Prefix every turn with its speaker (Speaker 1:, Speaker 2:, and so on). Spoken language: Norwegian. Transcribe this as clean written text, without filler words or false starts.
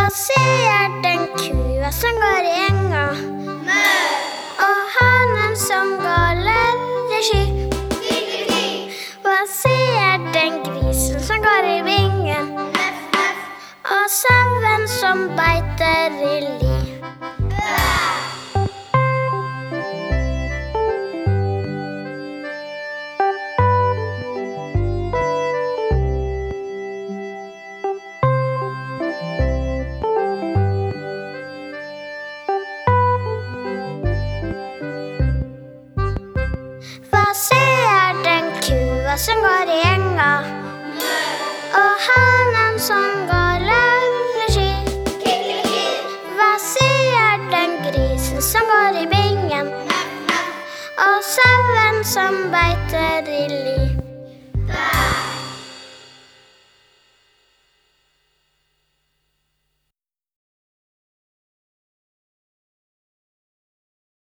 Speaker 1: ser den kua som går i enga? Og hanen som går løvesky? Hva ser den grisen som går i vingen? Og sauen som beiter i li? Hva ser den kua som går i enga? Og hanen som går løvesky? Hva ser den grisen som går i bingen? Og sauen som beiter i li?